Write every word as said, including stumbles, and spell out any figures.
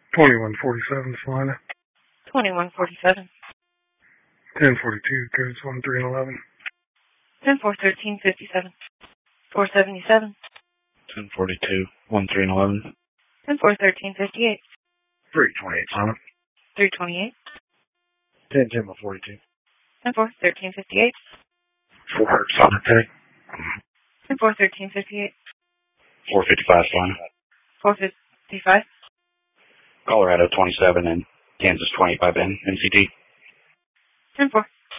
twenty-one forty-seven, Salina. twenty-one forty-seven. ten forty-two, codes one three and eleven. ten four thirteen fifty-seven. four seventy-seven. ten forty-two, one three and eleven. ten four thirteen fifty-eight. three twenty-eight, Salina. three twenty-eight. ten ten forty-two. ten four thirteen fifty-eight. four hundred, Salina, Penny. ten four thirteen fifty-eight. four fifty-five, Salina. four fifty-five. Colorado twenty-seven and Kansas twenty-five N, N C T. ten four.